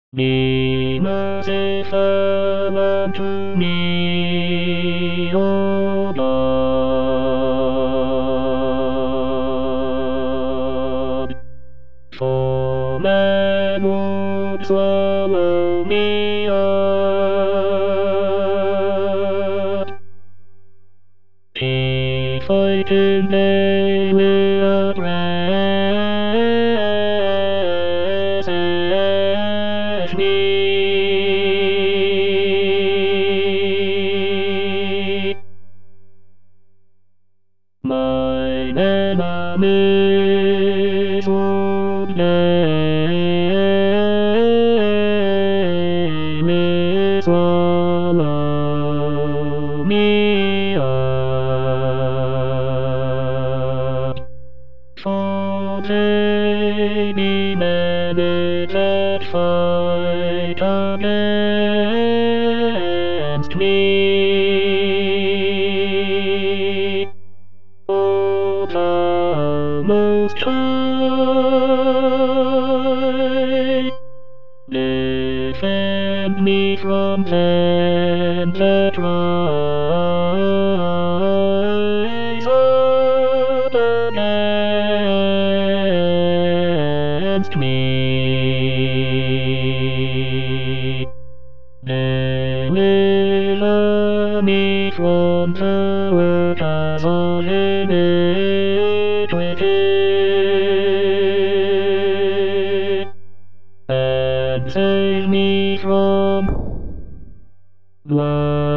Be merciful unto me, O God. For man would swallow me up. If I did daily oppress me, mine enemies would daily swallow me up. For they be many that fight against me. O thou Most High, defend me from them that rise up against me. Deliver me from the workers of iniquity, and save me from blood.